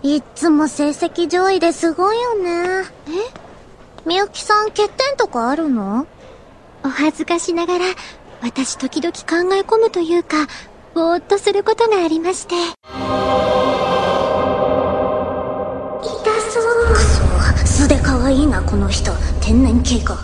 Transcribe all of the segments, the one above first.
いっつも成績上位ですごいよね。みゆきさん欠点とかあるの？ お恥ずかしながら、私時々考え込むというか、ぼーっとすることがありまして。痛そう。 くそ、素で可愛いなこの人。天然系か。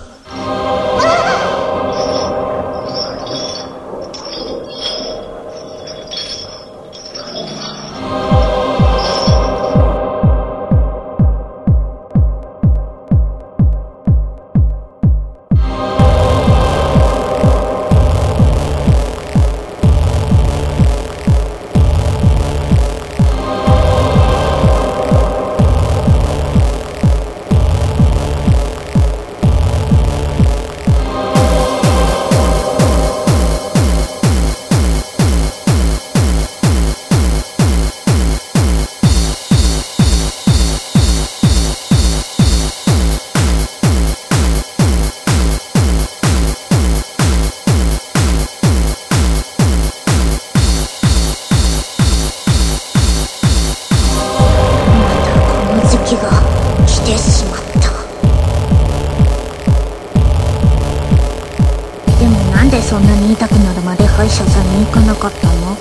そんなに痛くなるまで歯医者さんに行かなかったの？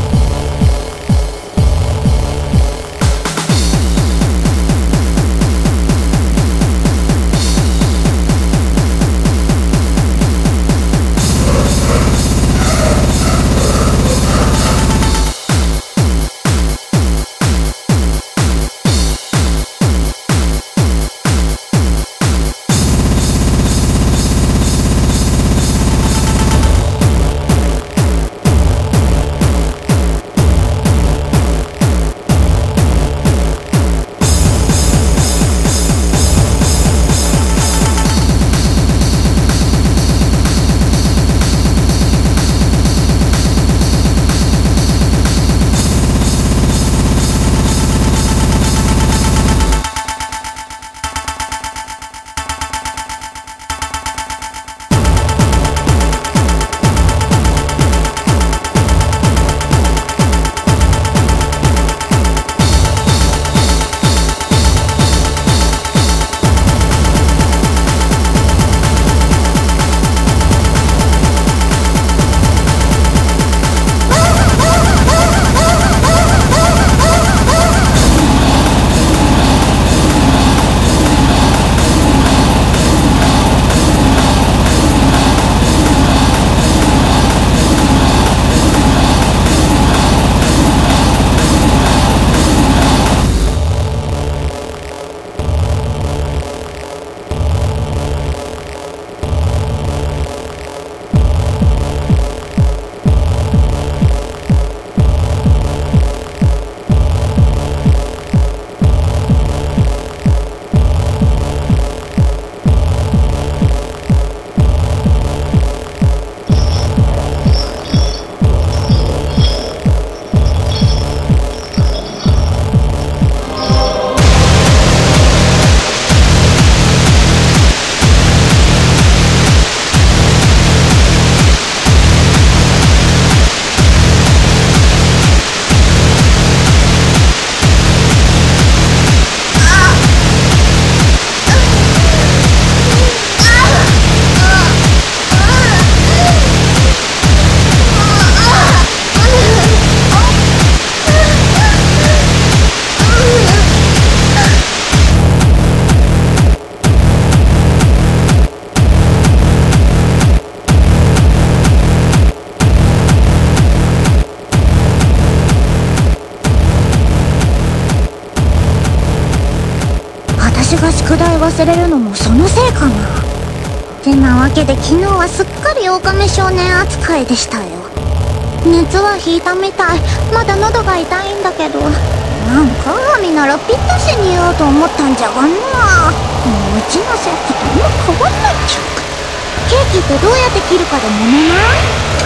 私が宿題忘れるのもそのせいかな。てなわけで昨日はすっかり狼少年扱いでしたよ。熱は引いたみたい。まだ喉が痛いんだけど、なんか鏡ならぴったしに言おうと思ったんじゃがな。もううちのセットとあんま変わんないっちゅうか。ケーキってどうやって切るかでもめない？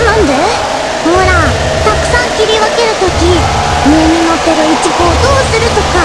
なんで？ほら、たくさん切り分けるとき、上に乗ってるイチゴをどうするとか